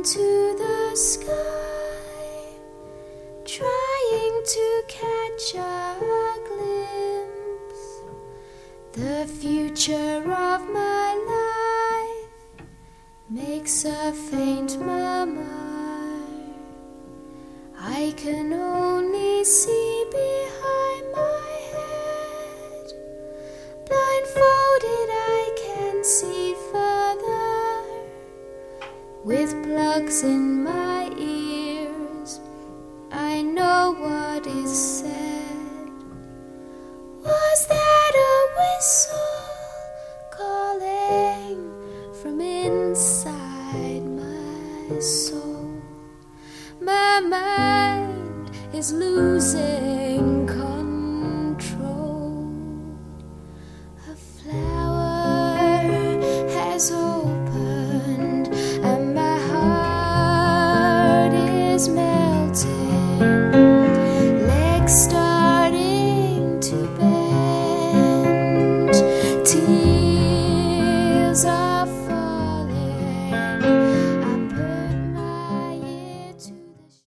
to the sky, trying to catch a glimpse. The future of my life makes a faint murmur. I can only see behind my head. Blindfolded I can see further. With plugs in my ears, I know what is said. Was that a whistle calling from inside my soul? My mind is losing